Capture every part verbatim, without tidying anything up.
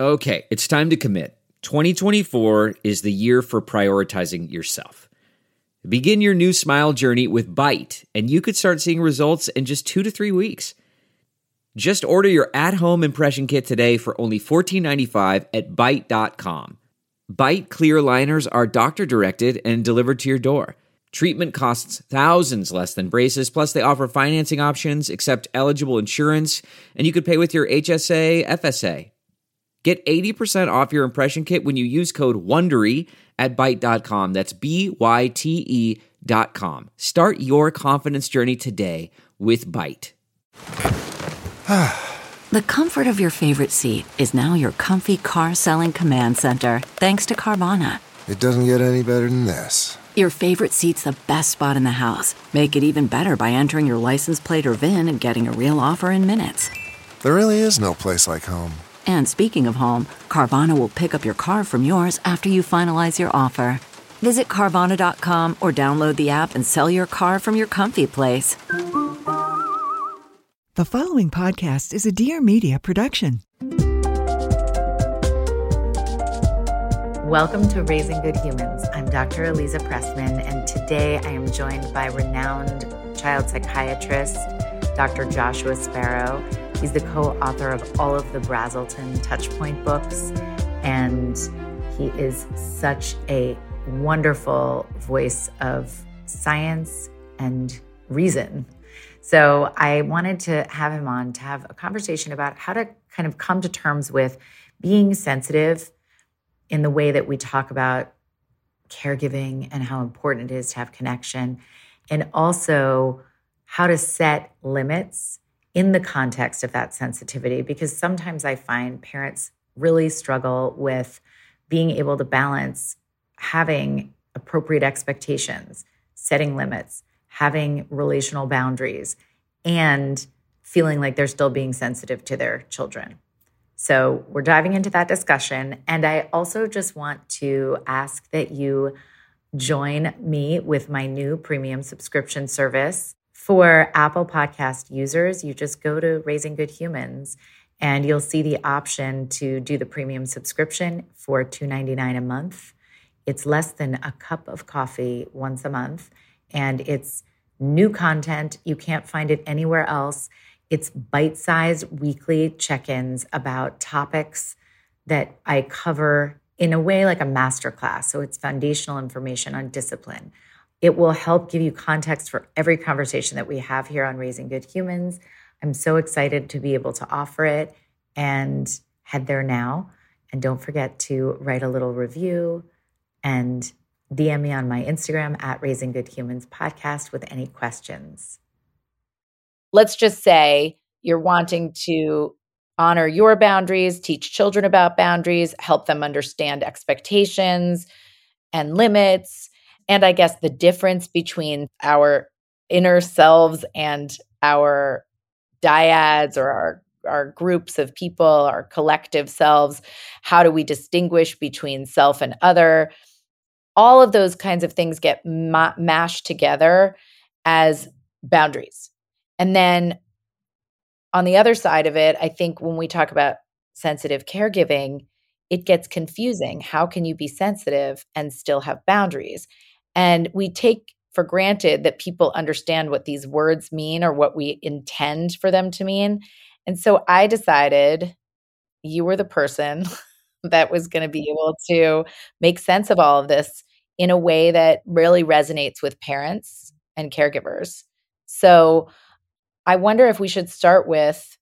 Okay, it's time to commit. twenty twenty-four is the year for prioritizing yourself. Begin your new smile journey with Byte, and you could start seeing results in just two to three weeks. Just order your at-home impression kit today for only fourteen ninety-five at byte dot com. Byte clear aligners are doctor-directed and delivered to your door. Treatment costs thousands less than braces, plus they offer financing options, accept eligible insurance, and you could pay with your H S A, F S A. Get eighty percent off your impression kit when you use code WONDERY at byte dot com. That's B Y T E dot com. Start your confidence journey today with Byte. The comfort of your favorite seat is now your comfy car-selling command center, thanks to Carvana. It doesn't get any better than this. Your favorite seat's the best spot in the house. Make it even better by entering your license plate or V I N and getting a real offer in minutes. There really is no place like home. And speaking of home, Carvana will pick up your car from yours after you finalize your offer. Visit Carvana dot com or download the app and sell your car from your comfy place. The following podcast is a Dear Media production. Welcome to Raising Good Humans. I'm Doctor Aliza Pressman, and today I am joined by renowned child psychiatrist, Doctor Joshua Sparrow. He's the co-author of all of the Brazelton Touchpoint books, and he is such a wonderful voice of science and reason. So I wanted to have him on to have a conversation about how to kind of come to terms with being sensitive in the way that we talk about caregiving and how important it is to have connection, and also how to set limits in the context of that sensitivity, because sometimes I find parents really struggle with being able to balance having appropriate expectations, setting limits, having relational boundaries, and feeling like they're still being sensitive to their children. So we're diving into that discussion. And I also just want to ask that you join me with my new premium subscription service. For Apple Podcast users, you just go to Raising Good Humans and you'll see the option to do the premium subscription for two dollars and ninety-nine cents a month. It's less than a cup of coffee once a month, and it's new content. You can't find it anywhere else. It's bite-sized weekly check-ins about topics that I cover in a way like a masterclass. So it's foundational information on discipline. It will help give you context for every conversation that we have here on Raising Good Humans. I'm so excited to be able to offer it, and head there now. And don't forget to write a little review and D M me on my Instagram at Raising Good Humans Podcast with any questions. Let's just say you're wanting to honor your boundaries, teach children about boundaries, help them understand expectations and limits. And I guess the difference between our inner selves and our dyads or our, our groups of people, our collective selves, how do we distinguish between self and other? All of those kinds of things get ma- mashed together as boundaries. And then on the other side of it, I think when we talk about sensitive caregiving, it gets confusing. How can you be sensitive and still have boundaries? And we take for granted that people understand what these words mean or what we intend for them to mean. And so I decided you were the person that was going to be able to make sense of all of this in a way that really resonates with parents and caregivers. So I wonder if we should start with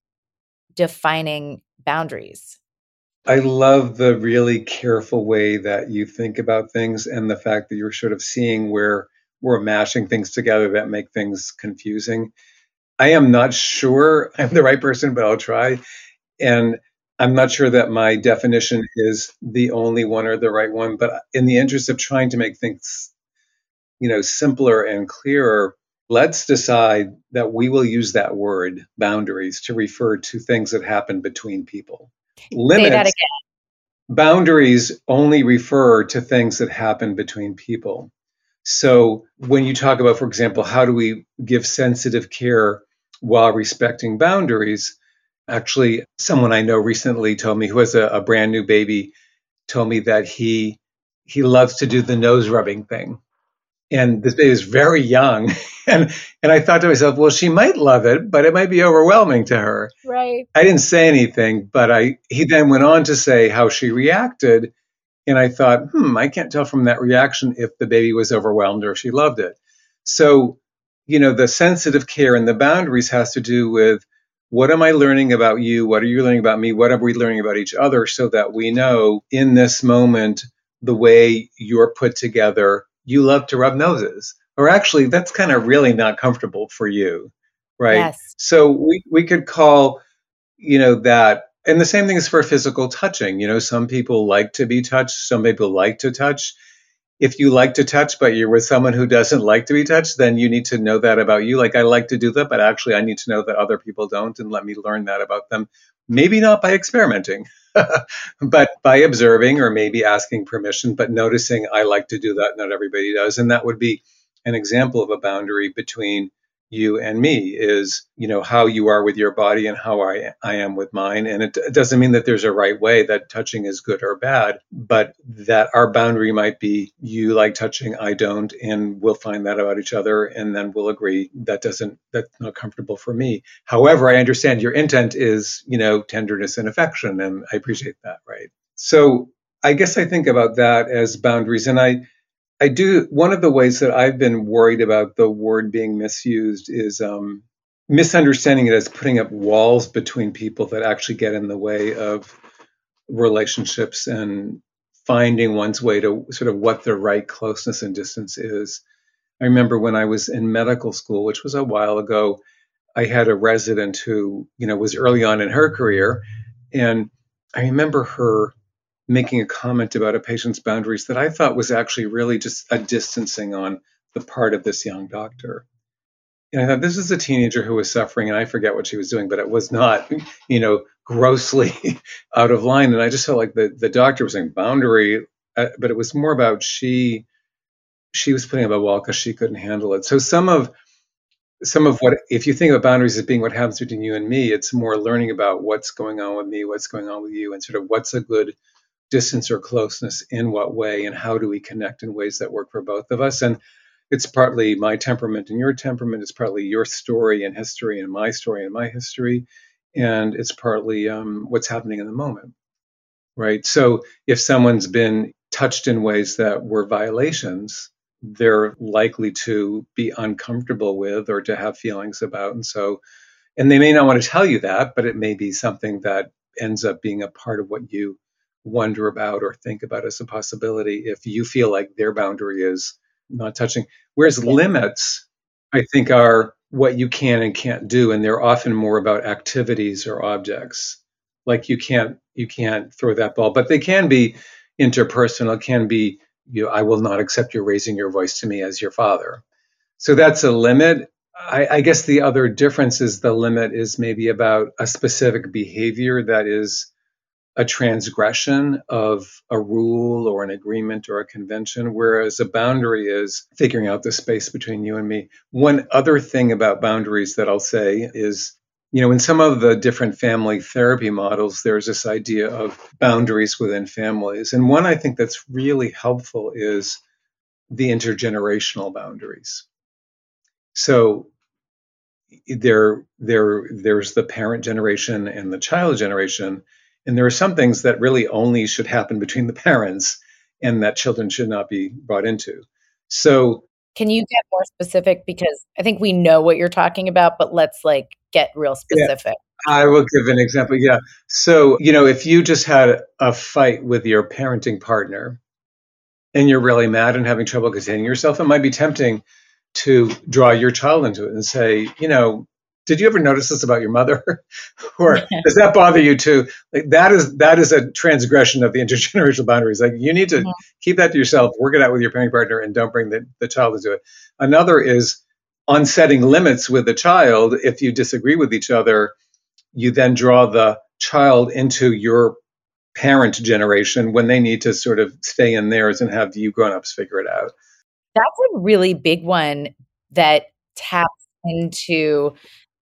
defining boundaries. I love the really careful way that you think about things and the fact that you're sort of seeing where we're mashing things together that make things confusing. I am not sure I'm the right person, but I'll try. And I'm not sure that my definition is the only one or the right one, but in the interest of trying to make things, you know, simpler and clearer, let's decide that we will use that word, boundaries, to refer to things that happen between people. Limits, Say that again. Boundaries only refer to things that happen between people. So when you talk about, for example, how do we give sensitive care while respecting boundaries, Actually, someone I know recently told me, who has a, a brand new baby, told me that he he loves to do the nose rubbing thing. And this baby is very young. And and I thought to myself, well, she might love it, but it might be overwhelming to her. Right. I didn't say anything, but I he then went on to say how she reacted. And I thought, hmm, I can't tell from that reaction if the baby was overwhelmed or if she loved it. So, you know, the sensitive care and the boundaries has to do with, what am I learning about you? What are you learning about me? What are we learning about each other, so that we know in this moment, the way you're put together, you love to rub noses, or actually that's kind of really not comfortable for you, right? Yes. So we, we could call, you know, that, and the same thing is for physical touching. You know, some people like to be touched, some people like to touch. If you like to touch, but you're with someone who doesn't like to be touched, then you need to know that about you. Like, I like to do that, but actually I need to know that other people don't, and let me learn that about them. Maybe not by experimenting, but by observing, or maybe asking permission, but noticing I like to do that. Not everybody does. And that would be an example of a boundary between you and me, is, you know, how you are with your body and how I, I am with mine. And it, it doesn't mean that there's a right way, that touching is good or bad, but that our boundary might be, you like touching, I don't, and we'll find that about each other. And then we'll agree that doesn't, that's not comfortable for me. However, I understand your intent is, you know, tenderness and affection, and I appreciate that. Right. So I guess I think about that as boundaries. And I, I do. One of the ways that I've been worried about the word being misused is um, misunderstanding it as putting up walls between people that actually get in the way of relationships and finding one's way to sort of what the right closeness and distance is. I remember when I was in medical school, which was a while ago, I had a resident who, you know, was early on in her career, and I remember her making a comment about a patient's boundaries that I thought was actually really just a distancing on the part of this young doctor. And I thought, this is a teenager who was suffering, and I forget what she was doing, but it was not, you know, grossly out of line. And I just felt like the, the doctor was saying boundary, uh, but it was more about she, she was putting up a wall because she couldn't handle it. So some of, some of what, if you think of boundaries as being what happens between you and me, it's more learning about what's going on with me, what's going on with you, and sort of what's a good distance or closeness in what way, and how do we connect in ways that work for both of us. And it's partly my temperament and your temperament. It's partly your story and history and my story and my history. And it's partly um, what's happening in the moment, right? So if someone's been touched in ways that were violations, they're likely to be uncomfortable with or to have feelings about. And so, and they may not want to tell you that, but it may be something that ends up being a part of what you wonder about or think about as a possibility if you feel like their boundary is not touching. Whereas yeah. limits, I think, are what you can and can't do, and they're often more about activities or objects. Like you can't you can't throw that ball, but they can be interpersonal. It can be, you know, I will not accept you raising your voice to me as your father. So that's a limit. I, I guess the other difference is the limit is maybe about a specific behavior that is a transgression of a rule or an agreement or a convention, whereas a boundary is figuring out the space between you and me. One other thing about boundaries that I'll say is, you know, in some of the different family therapy models, there's this idea of boundaries within families. And one I think that's really helpful is the intergenerational boundaries. So there, there, there's the parent generation and the child generation. And there are some things that really only should happen between the parents and that children should not be brought into. So can you get more specific? Because I think we know what you're talking about, but let's like get real specific. Yeah, I will give an example. Yeah. So, you know, if you just had a fight with your parenting partner and you're really mad and having trouble containing yourself, it might be tempting to draw your child into it and say, you know, did you ever notice this about your mother? Or does that bother you too? Like that is that is a transgression of the intergenerational boundaries. Like you need to mm-hmm. keep that to yourself, work it out with your parenting partner, and don't bring the, the child into it. Another is on setting limits with the child. If you disagree with each other, you then draw the child into your parent generation when they need to sort of stay in theirs and have you grown-ups figure it out. That's a really big one that taps into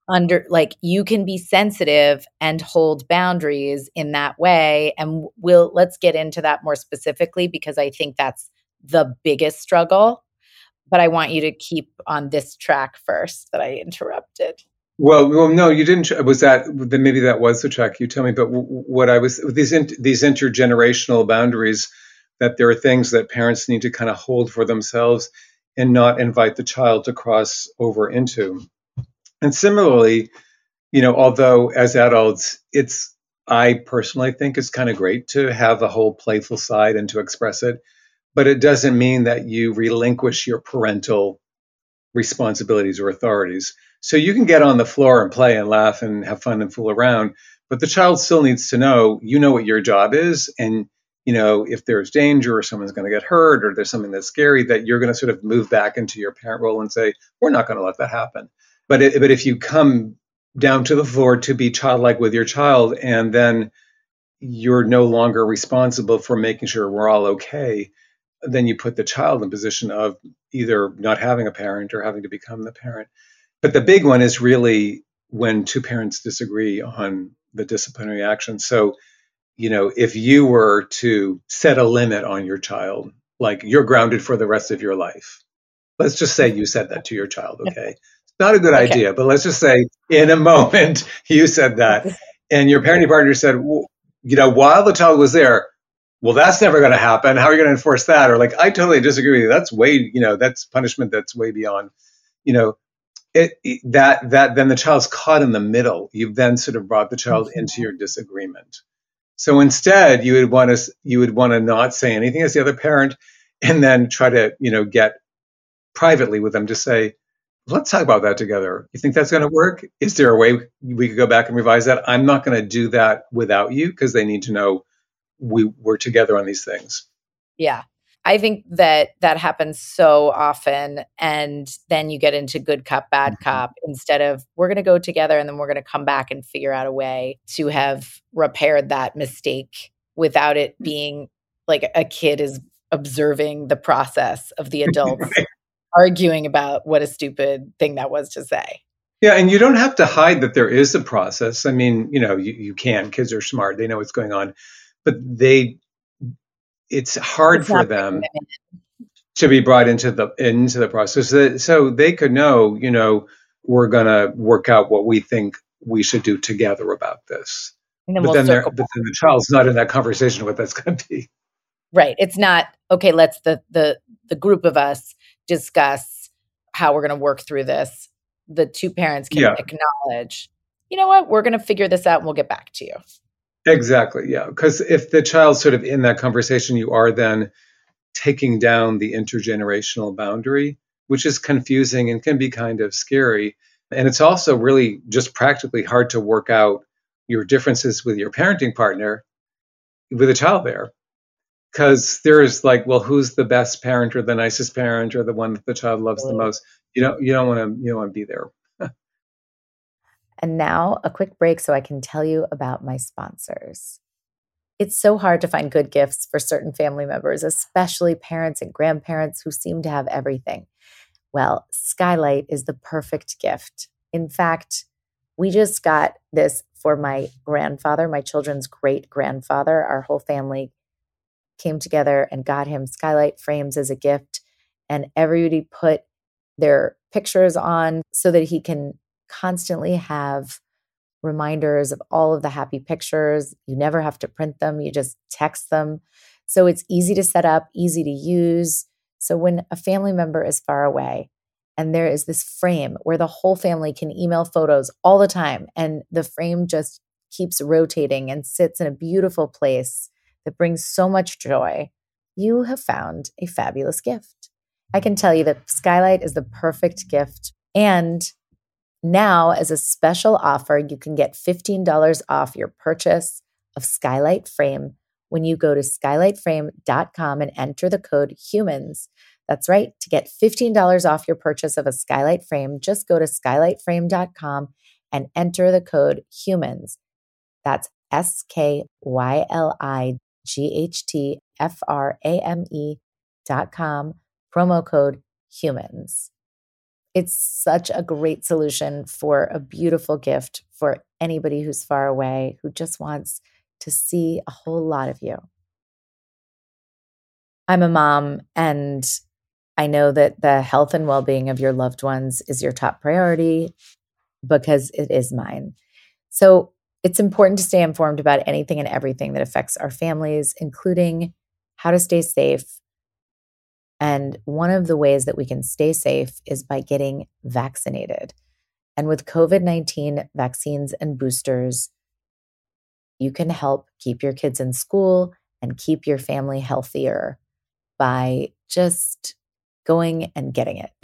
under like you can be sensitive and hold boundaries in that way. And we'll let's get into that more specifically because I think that's the biggest struggle. But I want you to keep on this track first that I interrupted. Well, well, no, you didn't. Was that then? Maybe that was the track you tell me. But w- what I was these in, these intergenerational boundaries, that there are things that parents need to kind of hold for themselves and not invite the child to cross over into. And similarly, you know, although as adults, it's I personally think it's kind of great to have a whole playful side and to express it, but it doesn't mean that you relinquish your parental responsibilities or authorities. So you can get on the floor and play and laugh and have fun and fool around, but the child still needs to know, you know what your job is. And, you know, if there's danger or someone's going to get hurt or there's something that's scary, that you're going to sort of move back into your parent role and say, we're not going to let that happen. But it, but if you come down to the floor to be childlike with your child, and then you're no longer responsible for making sure we're all okay, then you put the child in a position of either not having a parent or having to become the parent. But the big one is really when two parents disagree on the disciplinary action. So, you know, if you were to set a limit on your child, like you're grounded for the rest of your life, let's just say you said that to your child, okay? Not a good okay. idea, but let's just say in a moment you said that, and your parenting partner said, well, you know, while the child was there, well, that's never going to happen. How are you going to enforce that? Or like, I totally disagree with you. That's way, you know, that's punishment that's way beyond, you know, it, it that that then the child's caught in the middle. You've then sort of brought the child mm-hmm. into your disagreement. So instead, you would want to you would want to not say anything as the other parent, and then try to, you know, get privately with them to say, let's talk about that together. You think that's going to work? Is there a way we could go back and revise that? I'm not going to do that without you because they need to know we we're together on these things. Yeah. I think that that happens so often. And then you get into good cop, bad mm-hmm. cop, instead of we're going to go together and then we're going to come back and figure out a way to have repaired that mistake without it being like a kid is observing the process of the adults right. arguing about what a stupid thing that was to say. Yeah. And you don't have to hide that there is a process. I mean, you know, you, you can, kids are smart. They know what's going on, but they, it's hard it's for them to be brought into the, into the process. So, so they could know, you know, we're going to work out what we think we should do together about this. But, we'll then but then the child's not in that conversation what that's going to be. Right. It's not, okay, let's the, the, the group of us discuss how we're going to work through this. The two parents can yeah. acknowledge, you know what, we're going to figure this out and we'll get back to you. Exactly. Yeah. Because if the child's sort of in that conversation, you are then taking down the intergenerational boundary, which is confusing and can be kind of scary. And it's also really just practically hard to work out your differences with your parenting partner with a child there. Because there's like, well, who's the best parent or the nicest parent or the one that the child loves the most? You don't, you don't want to, you don't want to be there. And now a quick break so I can tell you about my sponsors. It's so hard to find good gifts for certain family members, especially parents and grandparents who seem to have everything. Well, Skylight is the perfect gift. In fact, we just got this for my grandfather, my children's great grandfather. Our whole family came together and got him Skylight frames as a gift, and everybody put their pictures on so that he can constantly have reminders of all of the happy pictures. You never have to print them. You just text them. So it's easy to set up, easy to use. So when a family member is far away and there is this frame where the whole family can email photos all the time, and the frame just keeps rotating and sits in a beautiful place that brings so much joy, you have found a fabulous gift. I can tell you that Skylight is the perfect gift. And now, as a special offer, you can get fifteen dollars off your purchase of Skylight Frame when you go to skylight frame dot com and enter the code HUMANS. That's right. To get fifteen dollars off your purchase of a Skylight Frame, just go to skylight frame dot com and enter the code HUMANS. That's S K Y L I G H T F R A M E dot com, promo code HUMANS. It's such a great solution for a beautiful gift for anybody who's far away, who just wants to see a whole lot of you. I'm a mom, and I know that the health and well-being of your loved ones is your top priority because it is mine. So it's important to stay informed about anything and everything that affects our families, including how to stay safe. And one of the ways that we can stay safe is by getting vaccinated. And with COVID nineteen vaccines and boosters, you can help keep your kids in school and keep your family healthier by just going and getting it.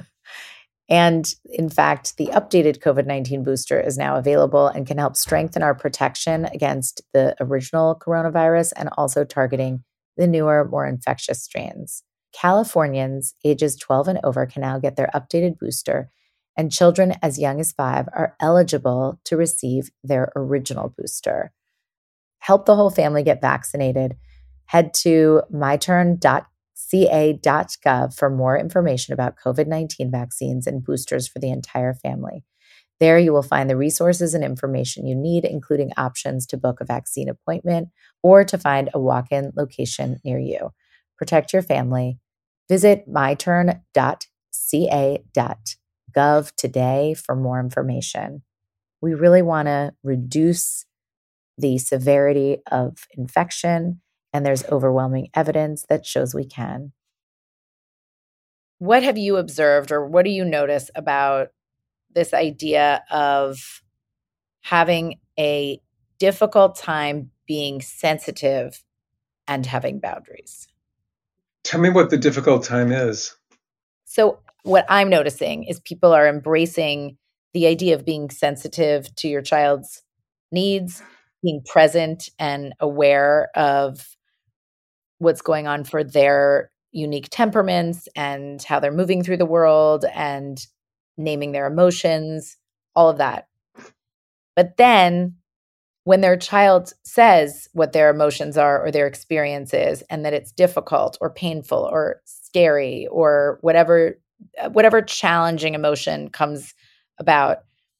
And in fact, the updated COVID nineteen booster is now available and can help strengthen our protection against the original coronavirus and also targeting the newer, more infectious strains. Californians ages twelve and over can now get their updated booster, and children as young as five are eligible to receive their original booster. Help the whole family get vaccinated. Head to my turn dot c a dot gov for more information about COVID nineteen vaccines and boosters for the entire family. There you will find the resources and information you need, including options to book a vaccine appointment or to find a walk-in location near you. Protect your family. Visit my turn dot c a dot gov today for more information. We really want to reduce the severity of infection, and there's overwhelming evidence that shows we can. What have you observed, or what do you notice about this idea of having a difficult time being sensitive and having boundaries? Tell me what the difficult time is. So what I'm noticing is people are embracing the idea of being sensitive to your child's needs, being present and aware of what's going on for their unique temperaments and how they're moving through the world and naming their emotions, all of that. But then when their child says what their emotions are or their experience is, and that it's difficult or painful or scary or whatever, whatever challenging emotion comes about,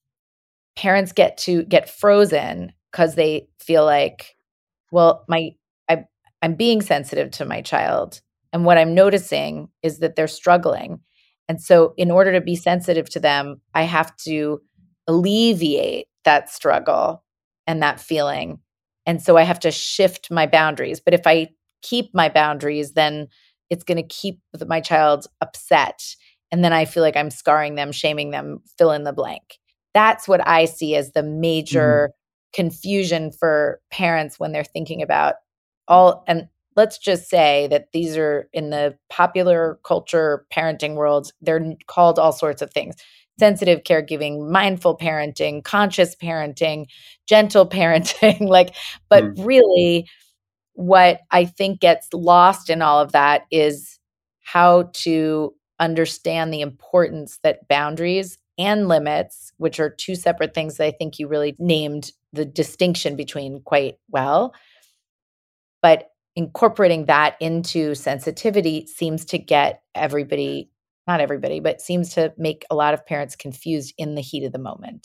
parents get to get frozen because they feel like, well, my I, I'm being sensitive to my child. And what I'm noticing is that they're struggling. And so in order to be sensitive to them, I have to alleviate that struggle and that feeling. And so I have to shift my boundaries. But if I keep my boundaries, then it's going to keep my child upset. And then I feel like I'm scarring them, shaming them, fill in the blank. That's what I see as the major mm-hmm. confusion for parents when they're thinking about all, and let's just say that these are in the popular culture parenting world, they're called all sorts of things. Sensitive caregiving, mindful parenting, conscious parenting, gentle parenting, like, but mm. really what I think gets lost in all of that is how to understand the importance that boundaries and limits, which are two separate things that I think you really named the distinction between quite well. But incorporating that into sensitivity seems to get everybody, not everybody, but seems to make a lot of parents confused in the heat of the moment.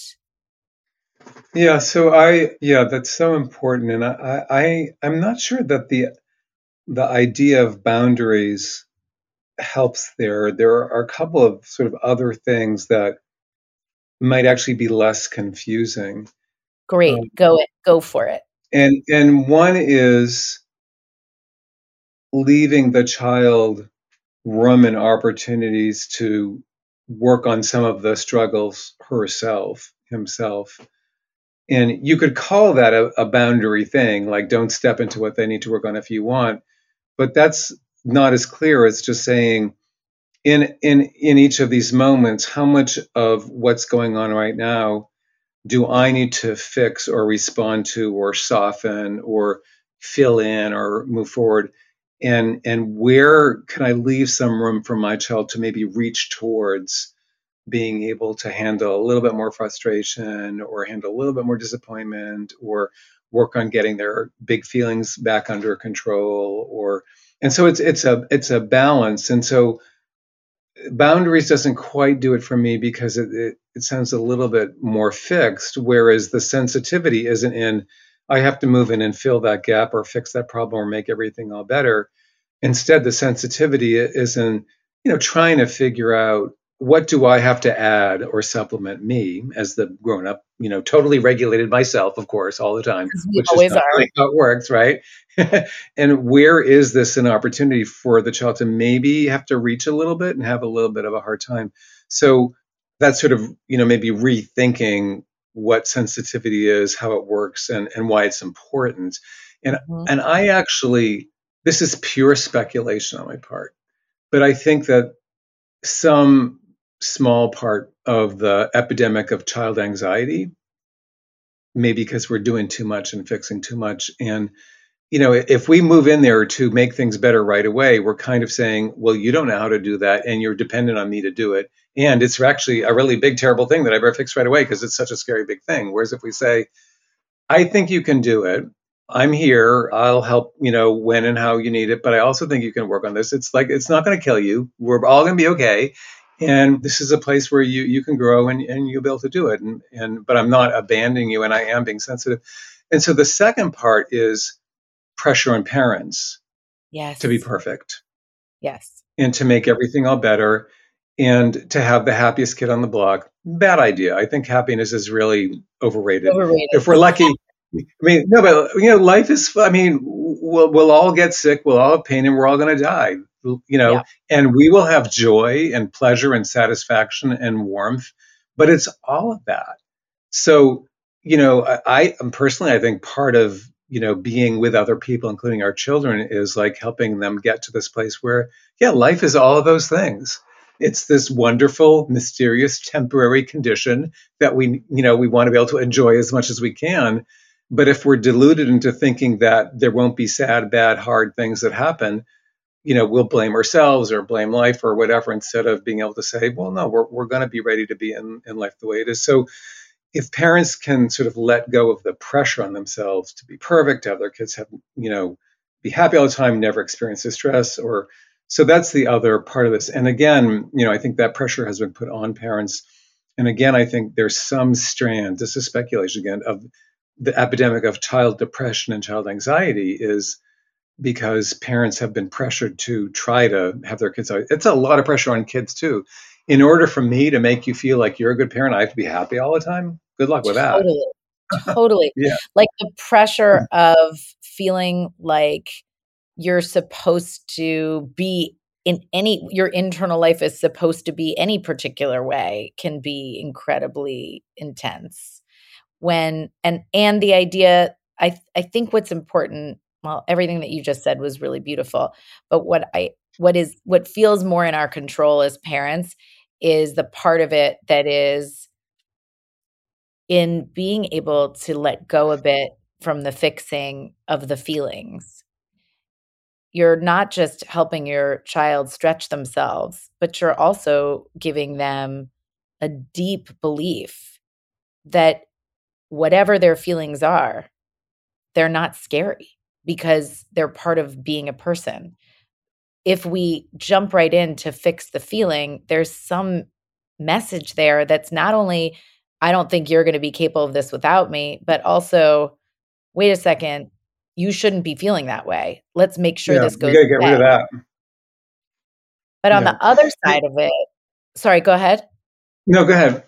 Yeah, so I, yeah, that's so important. And I, I, I'm not sure that the, the idea of boundaries helps there. There are a couple of sort of other things that might actually be less confusing. Great. Um, go it, go for it. And, and one is leaving the child room and opportunities to work on some of the struggles herself, himself. And you could call that a, a boundary thing, like don't step into what they need to work on if you want. But that's not as clear as just saying in, in, in each of these moments, how much of what's going on right now do I need to fix or respond to or soften or fill in or move forward? And and where can I leave some room for my child to maybe reach towards being able to handle a little bit more frustration or handle a little bit more disappointment or work on getting their big feelings back under control? Or and so it's it's a it's a balance. And so boundaries doesn't quite do it for me because it, it, it sounds a little bit more fixed, whereas the sensitivity isn't in, I have to move in and fill that gap or fix that problem or make everything all better. Instead, the sensitivity is in, you know, trying to figure out what do I have to add or supplement me as the grown up, you know, totally regulated myself, of course, all the time, We which is always not are. really how it works, right? And where is this an opportunity for the child to maybe have to reach a little bit and have a little bit of a hard time? So that's sort of, you know, maybe rethinking what sensitivity is, how it works, and, and why it's important. And Mm-hmm. and I actually, this is pure speculation on my part, but I think that some small part of the epidemic of child anxiety, maybe because we're doing too much and fixing too much. And, you know, if we move in there to make things better right away, we're kind of saying, well, you don't know how to do that and you're dependent on me to do it. And it's actually a really big, terrible thing that I better fix right away because it's such a scary big thing. Whereas if we say, I think you can do it. I'm here. I'll help, you know, when and how you need it. But I also think you can work on this. It's like, it's not going to kill you. We're all going to be okay. And this is a place where you, you can grow and, and you'll be able to do it. And, and, but I'm not abandoning you and I am being sensitive. And so the second part is pressure on parents Yes. to be perfect Yes. and to make everything all better and to have the happiest kid on the block. Bad idea. I think happiness is really overrated. Overrated. If we're lucky, I mean, no, but you know, life is, I mean, we'll, we'll all get sick, we'll all have pain, and we're all going to die, you know, Yeah. and we will have joy and pleasure and satisfaction and warmth, but it's all of that. So, you know, I, I personally, I think part of, you know, being with other people, including our children, is like helping them get to this place where, yeah, life is all of those things. It's this wonderful, mysterious, temporary condition that we, you know, we want to be able to enjoy as much as we can. But if we're deluded into thinking that there won't be sad, bad, hard things that happen, you know, we'll blame ourselves or blame life or whatever, instead of being able to say, well, no, we're we're going to be ready to be in, in life the way it is. So if parents can sort of let go of the pressure on themselves to be perfect, to have their kids have, you know, be happy all the time, never experience distress, or so that's the other part of this. And again, you know, I think that pressure has been put on parents. And again, I think there's some strand, this is speculation again, of the epidemic of child depression and child anxiety is because parents have been pressured to try to have their kids out. It's a lot of pressure on kids too. In order for me to make you feel like you're a good parent, I have to be happy all the time. Good luck with that. Totally. Totally. Yeah. Like the pressure of feeling like you're supposed to be in any, your internal life is supposed to be any particular way can be incredibly intense. When, and, and the idea, I, I think what's important, well, everything that you just said was really beautiful, but what I, what is, what feels more in our control as parents is the part of it that is in being able to let go a bit from the fixing of the feelings. You're not just helping your child stretch themselves, but you're also giving them a deep belief that whatever their feelings are, they're not scary because they're part of being a person. If we jump right in to fix the feeling, there's some message there that's not only, I don't think you're going to be capable of this without me, but also, wait a second, you shouldn't be feeling that way. Let's make sure Yeah, this goes we got to get away. rid of that. But on Yeah. the other side of it, sorry, go ahead. No, go ahead.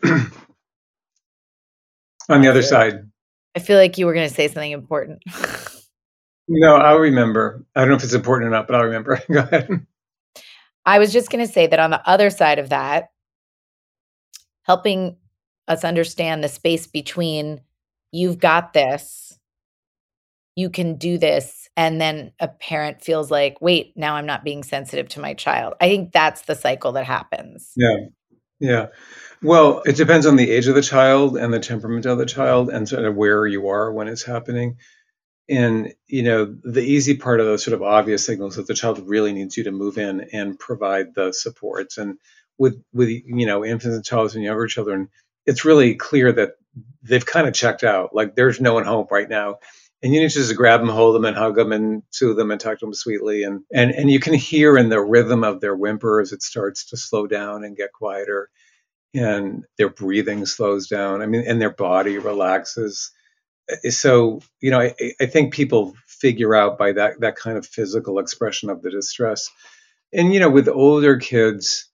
On the other side. I feel like you were going to say something important. No, I'll remember. I don't know if it's important or not, but I'll remember. Go ahead. I was just going to say that on the other side of that, helping us understand the space between you've got this, you can do this, and then a parent feels like, wait, now I'm not being sensitive to my child. I think that's the cycle that happens. Yeah. Yeah. Well, it depends on the age of the child and the temperament of the child and sort of where you are when it's happening. And, you know, the easy part of those sort of obvious signals that the child really needs you to move in and provide the supports. And with, with, you know, infants and children and younger children, it's really clear that they've kind of checked out. Like there's no one home right now. And you need to just grab them, hold them, and hug them, and soothe them, and talk to them sweetly. And and and you can hear in the rhythm of their whimper as it starts to slow down and get quieter, and their breathing slows down. I mean, and their body relaxes. So, you know, I, I think people figure out by that that kind of physical expression of the distress. And you know, with older kids,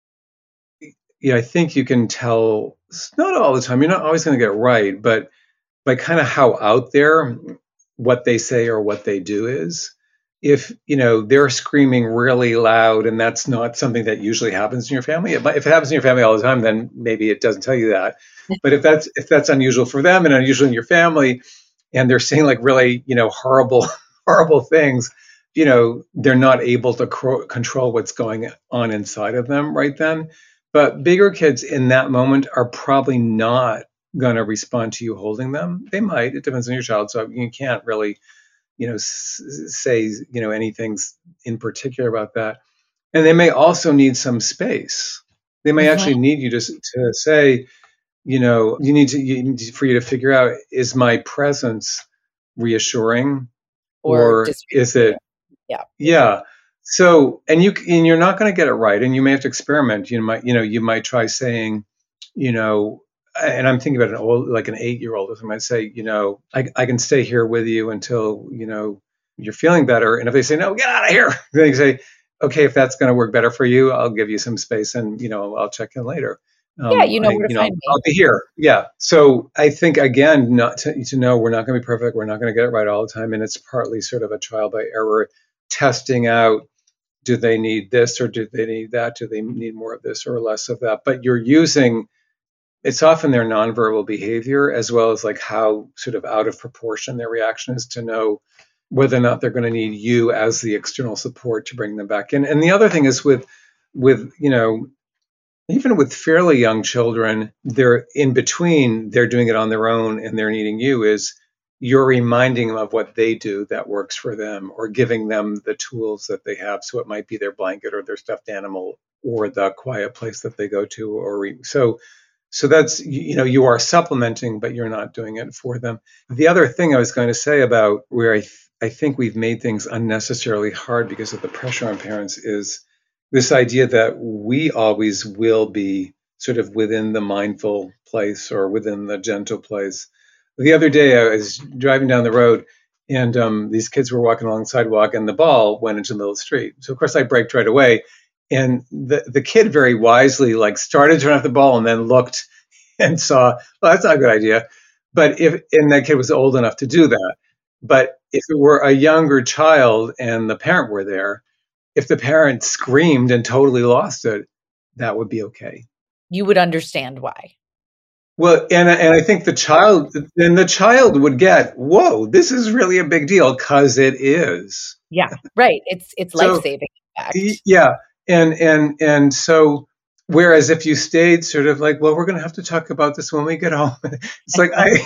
yeah, I think you can tell. Not all the time. You're not always going to get it right, but by kind of how out there what they say or what they do is. If, you know, they're screaming really loud and that's not something that usually happens in your family, if it happens in your family all the time, then maybe it doesn't tell you that. But if that's if that's unusual for them and unusual in your family, and they're saying like really, you know, horrible, horrible things, you know, they're not able to cro- control what's going on inside of them right then. But bigger kids in that moment are probably not going to respond to you holding them. They might. It depends on your child. So you can't really, you know, s- say, you know, anything in particular about that. And they may also need some space. They may mm-hmm. actually need you to, to say, you know, you need to, you need to, for you to figure out, is my presence reassuring or, or is it? Yeah. Yeah. So, and you, and you're not going to get it right. And you may have to experiment. You might, you know, you might try saying, you know, and I'm thinking about an old, like an eight-year-old, I might say, you know, I, I can stay here with you until, you know, you're feeling better. And if they say, no, get out of here, then you say, okay, if that's going to work better for you, I'll give you some space and, you know, I'll check in later. Um, yeah, you know I, where to you know, find me. I'll be here. Yeah. So I think, again, not to, to know we're not going to be perfect. We're not going to get it right all the time. And it's partly sort of a trial by error, testing out, do they need this or do they need that? Do they need more of this or less of that? But you're using, it's often their nonverbal behavior as well as like how sort of out of proportion their reaction is to know whether or not they're going to need you as the external support to bring them back in. And the other thing is with, with, you know, even with fairly young children, they're in between, they're doing it on their own and they're needing you is you're reminding them of what they do that works for them or giving them the tools that they have. So it might be their blanket or their stuffed animal or the quiet place that they go to. Or re- so, so that's, you know, you are supplementing, but you're not doing it for them. The other thing I was going to say about where I, th- I think we've made things unnecessarily hard because of the pressure on parents is this idea that we always will be sort of within the mindful place or within the gentle place. The other day I was driving down the road and um, these kids were walking along the sidewalk and the ball went into the middle of the street. So of course I braked right away. And the, the kid very wisely like started to turn off the ball and then looked and saw, well, that's not a good idea. But if, and that kid was old enough to do that. But if it were a younger child and the parent were there, if the parent screamed and totally lost it, that would be okay. You would understand why. Well, and and I think the child, then the child would get, whoa, this is really a big deal because it is. Yeah, right. It's it's so, life-saving. Yeah, and and and so, whereas if you stayed sort of like, well, we're going to have to talk about this when we get home. It's like I,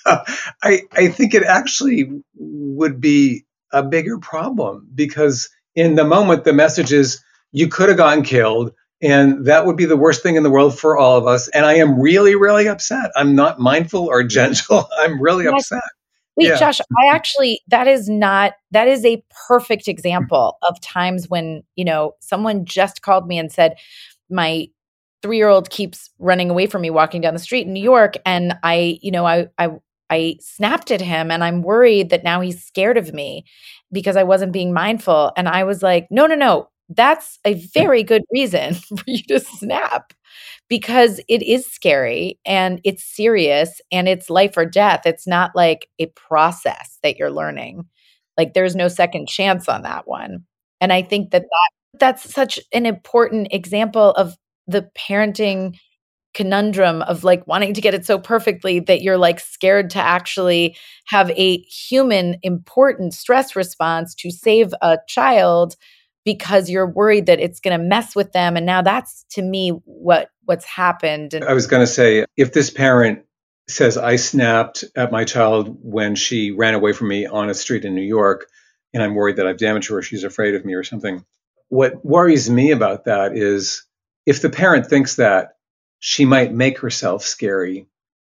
I I think it actually would be a bigger problem because in the moment the message is you could have gotten killed. And that would be the worst thing in the world for all of us. And I am really, really upset. I'm not mindful or gentle. I'm really yes. upset. Wait, yeah. Josh, I actually, that is not, that is a perfect example of times when, you know, someone just called me and said, my three-year-old keeps running away from me walking down the street in New York. And I, you know, I, I, I snapped at him and I'm worried that now he's scared of me because I wasn't being mindful. And I was like, no, no, no. That's a very good reason for you to snap because it is scary and it's serious and it's life or death. It's not like a process that you're learning. Like there's no second chance on that one. And I think that, that that's such an important example of the parenting conundrum of like wanting to get it so perfectly that you're like scared to actually have a human important stress response to save a child because you're worried that it's going to mess with them. And now that's, to me, what what's happened. And I was going to say, if this parent says, I snapped at my child when she ran away from me on a street in New York, and I'm worried that I've damaged her or she's afraid of me or something. What worries me about that is if the parent thinks that, she might make herself scary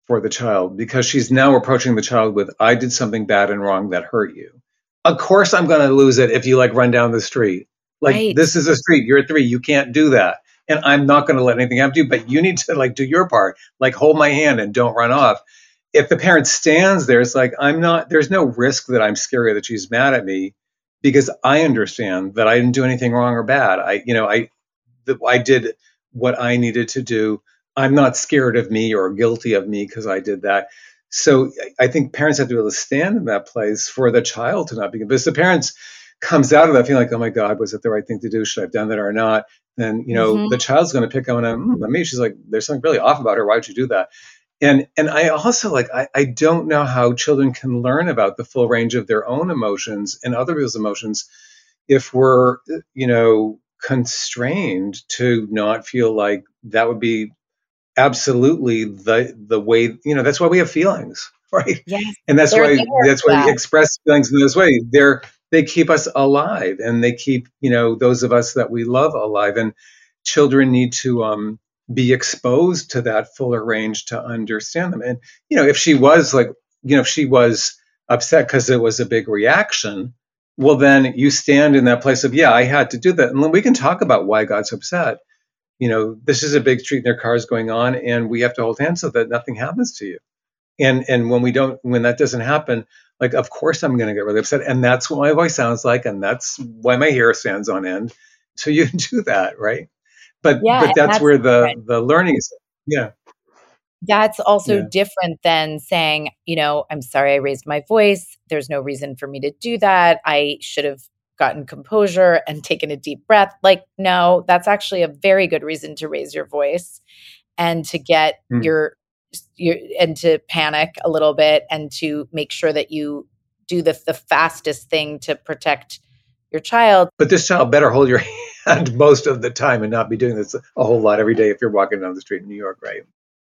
for the child, because she's now approaching the child with, I did something bad and wrong that hurt you. Of course I'm going to lose it if you like run down the street. Like, Right. this is a street. You're three. You can't do that. And I'm not going to let anything happen to you, but you need to like do your part, like hold my hand and don't run off. If the parent stands there, it's like, I'm not, there's no risk that I'm scary, that she's mad at me, because I understand that I didn't do anything wrong or bad. I, you know, I, the, I did what I needed to do. I'm not scared of me or guilty of me because I did that. So I think parents have to be able to stand in that place for the child to not be, because the parents comes out of that feeling like, oh my God, was it the right thing to do? Should I have done that or not? Then, you know, Mhm. the child's going to pick on mm, me. She's like, there's something really off about her. Why would you do that? And and I also like, I, I don't know how children can learn about the full range of their own emotions and other people's emotions if we're, you know, constrained to not feel like that would be absolutely the the way, you know, that's why we have feelings, right? Yes. And that's They're why there that's for why we that. express feelings in this way. They're they keep us alive, and they keep, you know, those of us that we love alive. And children need to um be exposed to that fuller range to understand them. And, you know, if she was like, you know, if she was upset because it was a big reaction, well, then you stand in that place of, yeah, I had to do that. And then we can talk about why God's upset. You know, this is a big street and there are cars going on, and we have to hold hands so that nothing happens to you. And and when we don't, when that doesn't happen, like, of course I'm going to get really upset. And that's what my voice sounds like. And that's why my hair stands on end. So you do that, right? But Yeah, but and that's that's where the different. the learning is. Yeah, That's also yeah. different than saying, you know, I'm sorry I raised my voice. There's no reason for me to do that. I should have gotten composure and taken a deep breath. Like, no, that's actually a very good reason to raise your voice and to get Mm. your, your and to panic a little bit and to make sure that you do the, the fastest thing to protect your child. But this child better hold your hand most of the time and not be doing this a whole lot every day if you're walking down the street in New York, right?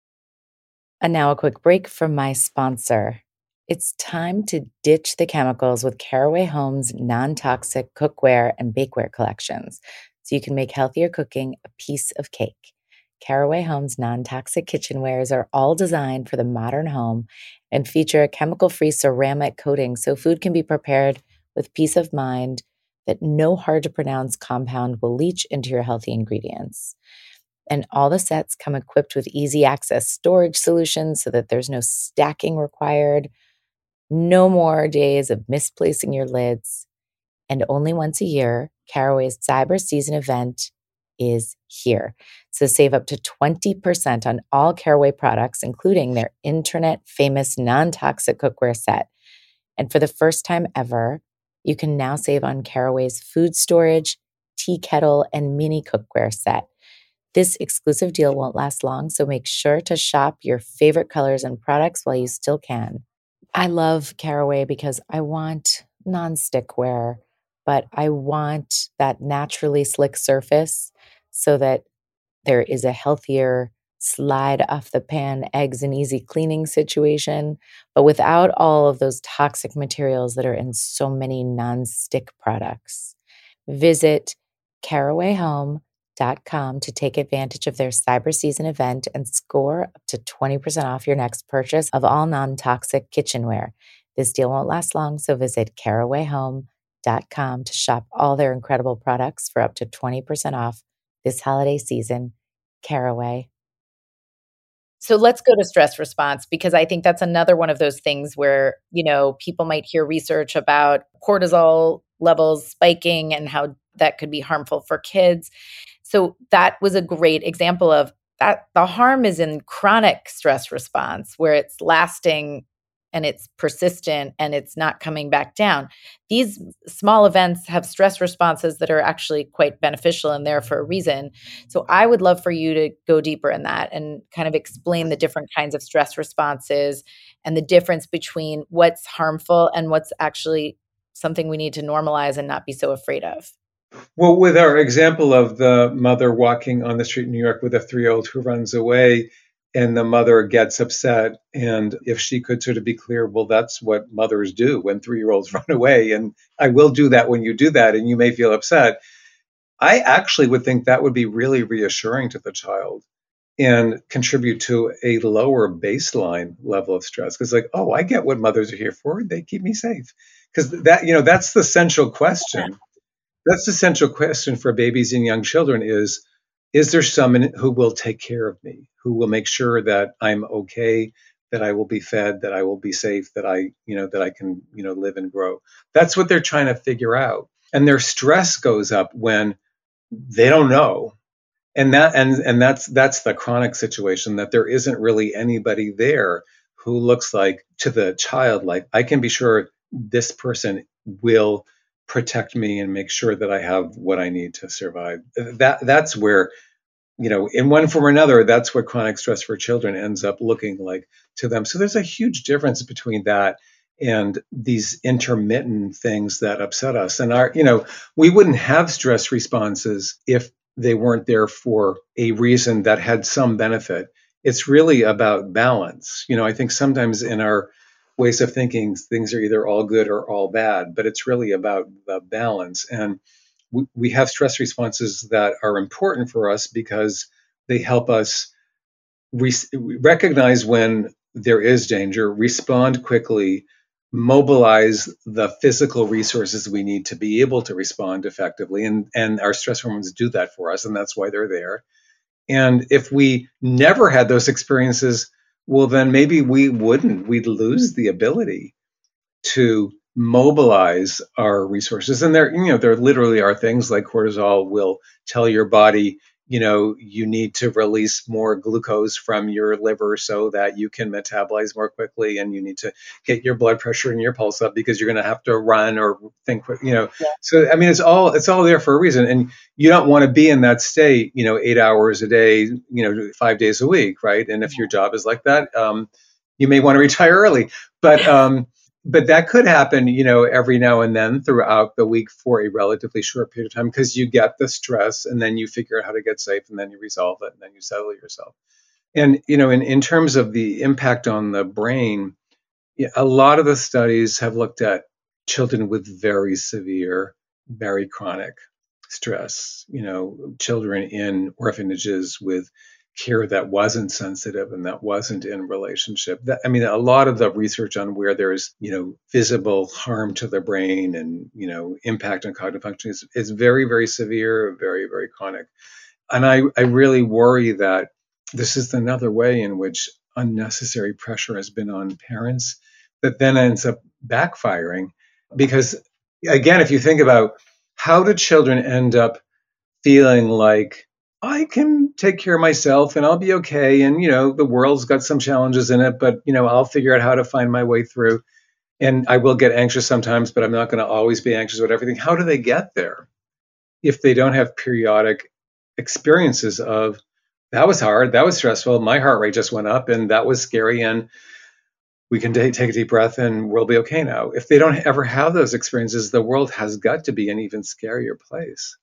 And now a quick break from my sponsor. It's time to ditch the chemicals with Caraway Home's non-toxic cookware and bakeware collections, so you can make healthier cooking a piece of cake. Caraway Home's non-toxic kitchenwares are all designed for the modern home and feature a chemical-free ceramic coating so food can be prepared with peace of mind that no hard-to-pronounce compound will leach into your healthy ingredients. And all the sets come equipped with easy access storage solutions so that there's no stacking required, no more days of misplacing your lids. And only once a year, Caraway's Cyber Season event is here. So save up to twenty percent on all Caraway products, including their internet famous non-toxic cookware set. And for the first time ever, you can now save on Caraway's food storage, tea kettle, and mini cookware set. This exclusive deal won't last long, so make sure to shop your favorite colors and products while you still can. I love Caraway because I want non-stickware, but I want that naturally slick surface so that there is a healthier slide off the pan, eggs and easy cleaning situation, but without all of those toxic materials that are in so many non-stick products. Visit Caraway Home dot com to take advantage of their Cyber Season event and score up to twenty percent off your next purchase of all non-toxic kitchenware. This deal won't last long, so visit Caraway Home dot com to shop all their incredible products for up to twenty percent off this holiday season. Caraway. So let's go to stress response, because I think that's another one of those things where, you know, people might hear research about cortisol levels spiking and how that could be harmful for kids. So that was a great example of that. The harm is in chronic stress response, where it's lasting and it's persistent and it's not coming back down. These small events have stress responses that are actually quite beneficial and there for a reason. So I would love for you to go deeper in that and kind of explain the different kinds of stress responses and the difference between what's harmful and what's actually something we need to normalize and not be so afraid of. Well, with our example of the mother walking on the street in New York with a three-year-old who runs away, and the mother gets upset, and if she could sort of be clear, well, that's what mothers do when three-year-olds run away, and I will do that when you do that, and you may feel upset. I actually would think that would be really reassuring to the child. and contribute to a lower baseline level of stress. Because like, oh, I get what mothers are here for. They keep me safe. Because that, you know, that's the central question. That's the central question for babies and young children is, is there someone who will take care of me, who will make sure that I'm okay, that I will be fed, that I will be safe, that I, you know, that I can, you know, live and grow. That's what they're trying to figure out. And their stress goes up when they don't know. And that, and, and that's, that's the chronic situation, that there isn't really anybody there who looks like to the child, like I can be sure this person will protect me and make sure that I have what I need to survive. That, that's where, you know, in one form or another, that's what chronic stress for children ends up looking like to them. So there's a huge difference between that and these intermittent things that upset us. And our, you know, we wouldn't have stress responses if they weren't there for a reason that had some benefit. It's really about balance. You know, I think sometimes in our ways of thinking, things are either all good or all bad, but it's really about the balance. And we, we have stress responses that are important for us because they help us re- recognize when there is danger, respond quickly, mobilize the physical resources we need to be able to respond effectively. And, and our stress hormones do that for us, and that's why they're there. And if we never had those experiences, well, then maybe we wouldn't. We'd lose the ability to mobilize our resources. And there, you know, there literally are things like cortisol will tell your body, you know, you need to release more glucose from your liver so that you can metabolize more quickly, and you need to get your blood pressure and your pulse up because you're going to have to run or think, you know. Yeah. So I mean, it's all it's all there for a reason, and you don't want to be in that state, you know, eight hours a day, you know, five days a week, right? And if your job is like that, um, you may want to retire early, but. Um, But that could happen, you know, every now and then throughout the week for a relatively short period of time, because you get the stress and then you figure out how to get safe and then you resolve it and then you settle yourself. And, you know, in, in terms of the impact on the brain, a lot of the studies have looked at children with very severe, very chronic stress, you know, children in orphanages with care that wasn't sensitive and that wasn't in relationship. That, I mean, a lot of the research on where there's, you know, visible harm to the brain and, you know, impact on cognitive function is, is very, very severe, very, very chronic. And I, I really worry that this is another way in which unnecessary pressure has been on parents that then ends up backfiring. Because again, if you think about how do children end up feeling like, I can take care of myself and I'll be okay. And, you know, the world's got some challenges in it, but, you know, I'll figure out how to find my way through. And I will get anxious sometimes, but I'm not going to always be anxious about everything. How do they get there if they don't have periodic experiences of, that was hard, that was stressful, my heart rate just went up and that was scary, and we can t- take a deep breath and we'll be okay now. If they don't ever have those experiences, the world has got to be an even scarier place.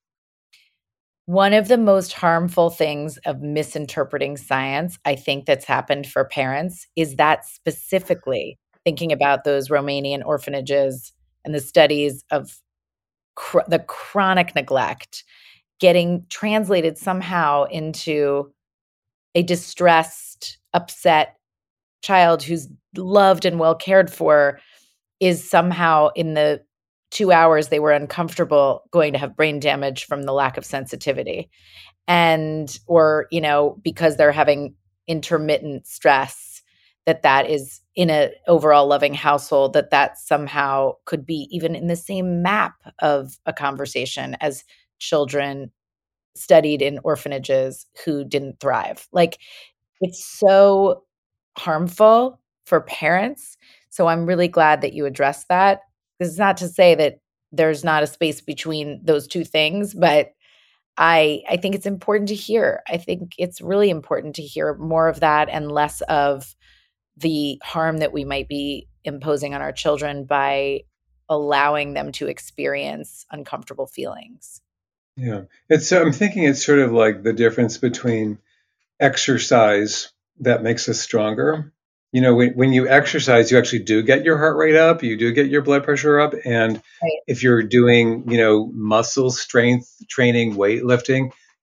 One of the most harmful things of misinterpreting science, I think, that's happened for parents is that specifically thinking about those Romanian orphanages and the studies of cr- the chronic neglect getting translated somehow into a distressed, upset child who's loved and well cared for is somehow in the two hours they were uncomfortable going to have brain damage from the lack of sensitivity. And, or, you know, because they're having intermittent stress, that that is in an overall loving household, that that somehow could be even in the same map of a conversation as children studied in orphanages who didn't thrive. Like, it's so harmful for parents. So I'm really glad that you addressed that. This is not to say that there's not a space between those two things, but I I think it's important to hear. I think it's really important to hear more of that and less of the harm that we might be imposing on our children by allowing them to experience uncomfortable feelings. Yeah, it's. I'm thinking it's sort of like the difference between exercise that makes us stronger. You know, when, when you exercise, you actually do get your heart rate up, you do get your blood pressure up. And Right. if you're doing, you know, muscle strength training, weightlifting,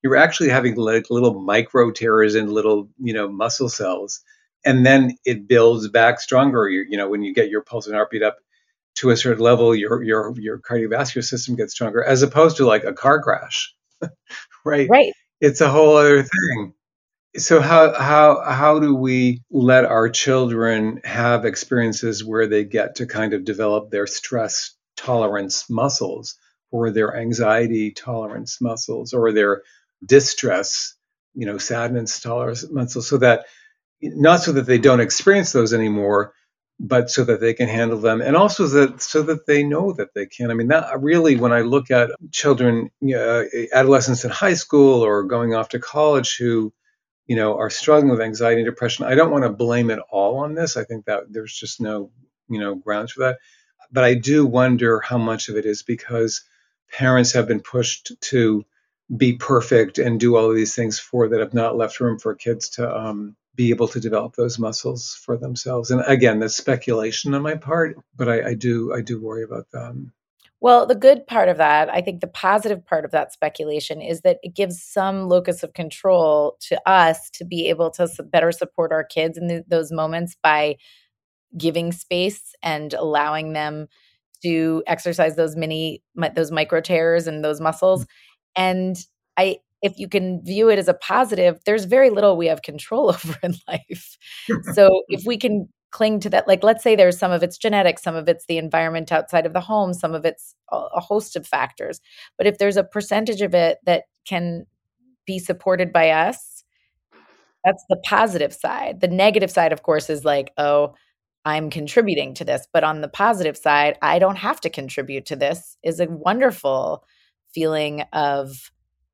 you're actually having like little micro tears in little, you know, muscle cells. And then it builds back stronger. You, you know, when you get your pulse and heartbeat up to a certain level, your your your cardiovascular system gets stronger, as opposed to like a car crash, right? Right. It's a whole other thing. So how how how do we let our children have experiences where they get to kind of develop their stress tolerance muscles, or their anxiety tolerance muscles, or their distress, you know, sadness tolerance muscles, so that not so that they don't experience those anymore, but so that they can handle them, and also that so that they know that they can. I mean, that really, when I look at children, uh, adolescents in high school or going off to college who, you know, are struggling with anxiety and depression, I don't want to blame it all on this. I think that there's just no, you know, grounds for that. But I do wonder how much of it is because parents have been pushed to be perfect and do all of these things for that have not left room for kids to um, be able to develop those muscles for themselves. And again, that's speculation on my part, but I, I do I do worry about them. Well, the good part of that, I think the positive part of that speculation is that it gives some locus of control to us to be able to better support our kids in th- those moments by giving space and allowing them to exercise those mini, those micro tears and those muscles. And I, if you can view it as a positive, there's very little we have control over in life. So if we can cling to that, like, let's say there's some of it's genetic, some of it's the environment outside of the home, some of it's a host of factors. But if there's a percentage of it that can be supported by us, that's the positive side. The negative side, of course, is like, oh, I'm contributing to this. But on the positive side, I don't have to contribute to this is a wonderful feeling of,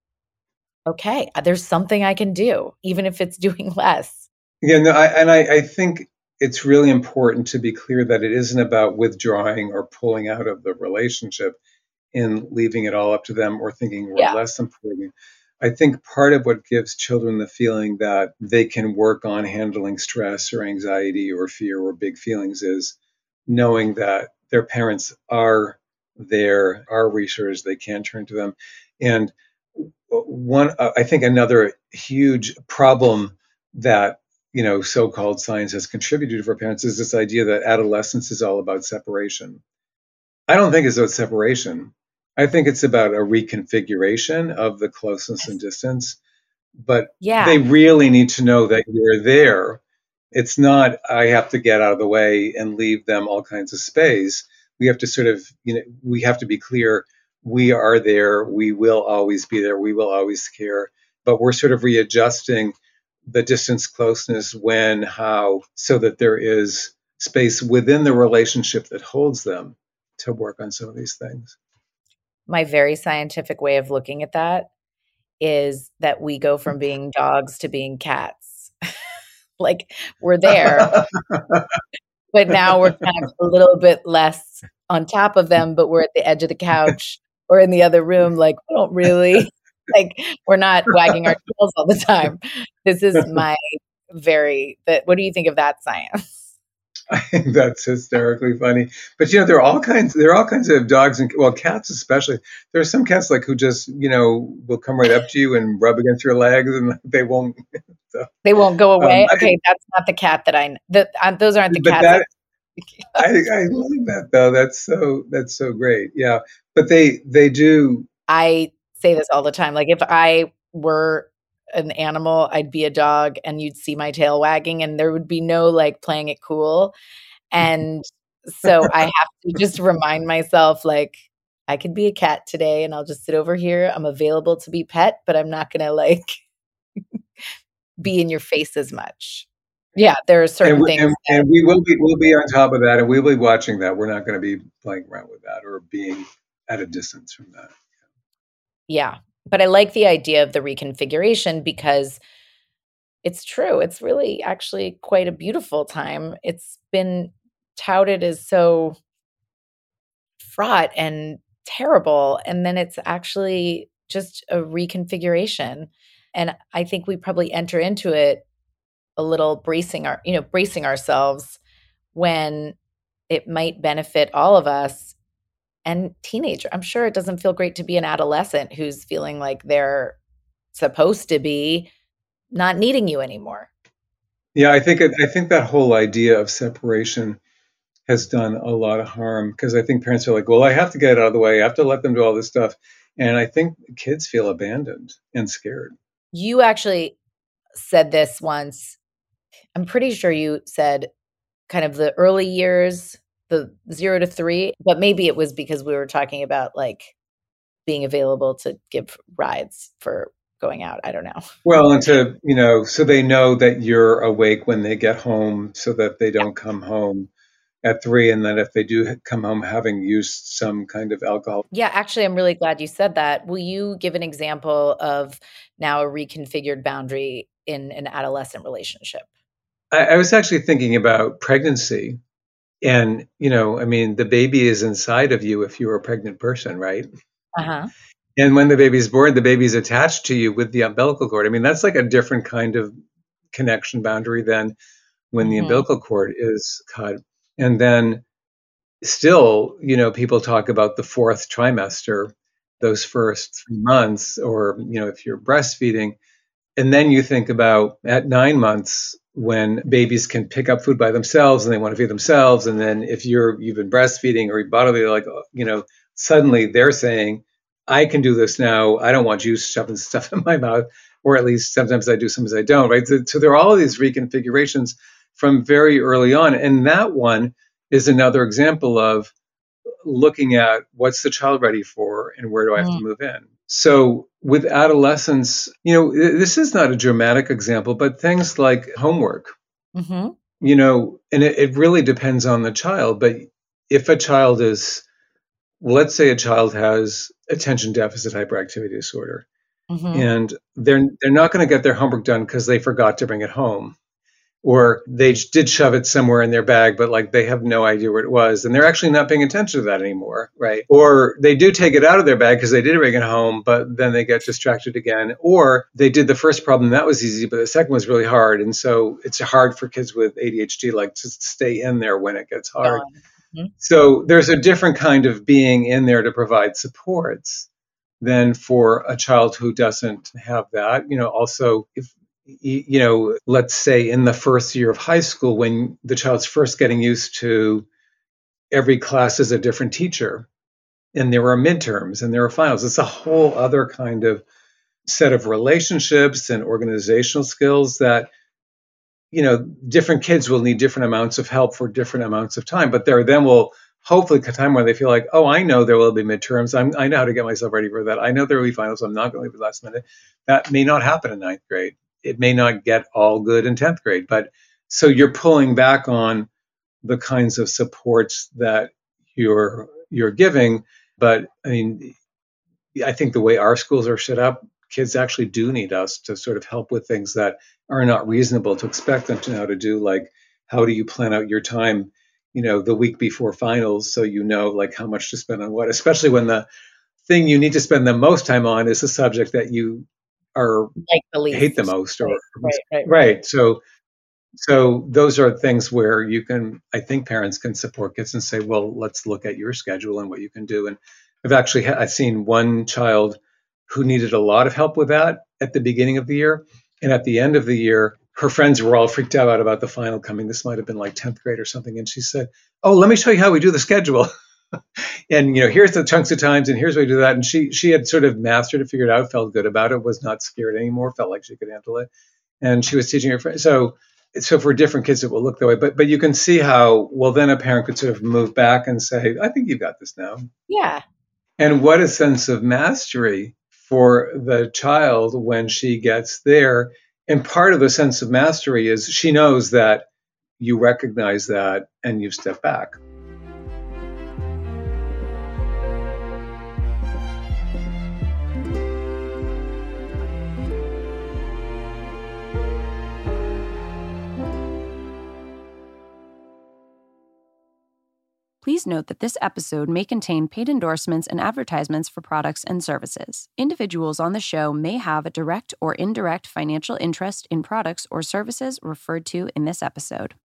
okay, there's something I can do, even if it's doing less. Yeah, no, I, and I, I think it's really important to be clear that it isn't about withdrawing or pulling out of the relationship and leaving it all up to them or thinking we're Yeah. less important. I think part of what gives children the feeling that they can work on handling stress or anxiety or fear or big feelings is knowing that their parents are there, are resources, they can turn to them. And one, uh, I think another huge problem that, you know, so-called science has contributed for parents is this idea that adolescence is all about separation. I don't think it's about separation. I think it's about a reconfiguration of the closeness and distance. But Yeah. they really need to know that you're there. It's not, I have to get out of the way and leave them all kinds of space. We have to sort of, you know, we have to be clear. We are there. We will always be there. We will always care. But we're sort of readjusting the distance, closeness, when, how, so that there is space within the relationship that holds them to work on some of these things. My very scientific way of looking at that is that we go from being dogs to being cats. Like, we're there, but now we're kind of a little bit less on top of them, but we're at the edge of the couch or in the other room. Like, we don't really, like, we're not wagging our tails all the time. This is my very, that. What do you think of that science? I think that's hysterically funny. But, you know, there are all kinds, there are all kinds of dogs and, well, cats especially. There are some cats like who just, you know, will come right up to you and rub against your legs and they won't. So, they won't go away. Um, okay. That's not the cat that I, the, uh, those aren't the but cats. that, I, I love that though. That's so, that's so great. Yeah. But they, they do. I say this all the time. Like, if I were an animal, I'd be a dog and you'd see my tail wagging and there would be no like playing it cool. And so I have to just remind myself, like, I could be a cat today and I'll just sit over here. I'm available to be pet, but I'm not going to like be in your face as much. Yeah, there are certain and we, things. And, that, and we will be, we'll be on top of that and we'll be watching that. We're not going to be playing around with that or being at a distance from that. Yeah. But I like the idea of the reconfiguration because it's true. It's really actually quite a beautiful time. It's been touted as so fraught and terrible. And then it's actually just a reconfiguration. And I think we probably enter into it a little bracing our, you know, bracing ourselves when it might benefit all of us. And teenager, I'm sure it doesn't feel great to be an adolescent who's feeling like they're supposed to be not needing you anymore. Yeah, I think I think that whole idea of separation has done a lot of harm, because I think parents are like, well, I have to get it out of the way. I have to let them do all this stuff. And I think kids feel abandoned and scared. You actually said this once. I'm pretty sure you said kind of the early years, the zero to three, but maybe it was because we were talking about like being available to give rides for going out. I don't know. Well, and to, you know, so they know that you're awake when they get home, so that they don't come home at three. And then if they do come home having used some kind of alcohol. Yeah, actually, I'm really glad you said that. Will you give an example of now a reconfigured boundary in an adolescent relationship? I, I was actually thinking about pregnancy. And, you know, I mean, the baby is inside of you if you're a pregnant person, right? Uh-huh. And when the baby's born, the baby's attached to you with the umbilical cord. I mean, that's like a different kind of connection boundary than when the Mhm. umbilical cord is cut. And then still, you know, people talk about the fourth trimester, those first three months, or, you know, if you're breastfeeding. And then you think about at nine months when babies can pick up food by themselves and they want to feed themselves. And then if you're, you've been breastfeeding or you bodily, like, you know, suddenly they're saying, I can do this now. I don't want you shoving stuff in my mouth, or at least sometimes I do, sometimes I don't, right? So, so there are all of these reconfigurations from very early on. And that one is another example of looking at what's the child ready for and where do I have Mm. to move in. So with adolescence, you know, this is not a dramatic example, but things like homework, Mm-hmm. you know, and it, it really depends on the child. But if a child is, let's say a child has attention deficit hyperactivity disorder, Mm-hmm. and they're they're not going to get their homework done because they forgot to bring it home, or they did shove it somewhere in their bag, but like they have no idea where it was, and they're actually not paying attention to that anymore, right? Or they do take it out of their bag because they did bring it home, but then they get distracted again. Or they did the first problem, that was easy, but the second was really hard. And so it's hard for kids with A D H D, like, to stay in there when it gets hard. Mm-hmm. So there's a different kind of being in there to provide supports than for a child who doesn't have that. You know, also, if you know, let's say in the first year of high school, when the child's first getting used to every class is a different teacher, and there are midterms and there are finals, it's a whole other kind of set of relationships and organizational skills that, you know, different kids will need different amounts of help for different amounts of time. But there then will hopefully come a time where they feel like, oh, I know there will be midterms. I'm, I know how to get myself ready for that. I know there will be finals. I'm not going to leave the last minute. That may not happen in ninth grade. It may not get all good in tenth grade. But so you're pulling back on the kinds of supports that you're you're giving. But I mean, I think the way our schools are set up, kids actually do need us to sort of help with things that are not reasonable to expect them to know how to do. Like, how do you plan out your time, you know, the week before finals, so you know, like, how much to spend on what, especially when the thing you need to spend the most time on is a subject that you are Like the least. hate the most, or Right, right, right. right. So, so those are things where you can, I think parents can support kids and say, well, let's look at your schedule and what you can do. And I've actually, ha- I've seen one child who needed a lot of help with that at the beginning of the year. And at the end of the year, her friends were all freaked out about the final coming. This might have been like tenth grade or something. And she said, oh, let me show you how we do the schedule. And, you know, here's the chunks of times and here's how we do that. And she she had sort of mastered it, figured it out, felt good about it, was not scared anymore, felt like she could handle it. And she was teaching her friends. So, so for different kids, it will look that way. But, but you can see how, well, then a parent could sort of move back and say, I think you've got this now. Yeah. And what a sense of mastery for the child when she gets there. And part of the sense of mastery is she knows that you recognize that and you step back. Please note that this episode may contain paid endorsements and advertisements for products and services. Individuals on the show may have a direct or indirect financial interest in products or services referred to in this episode.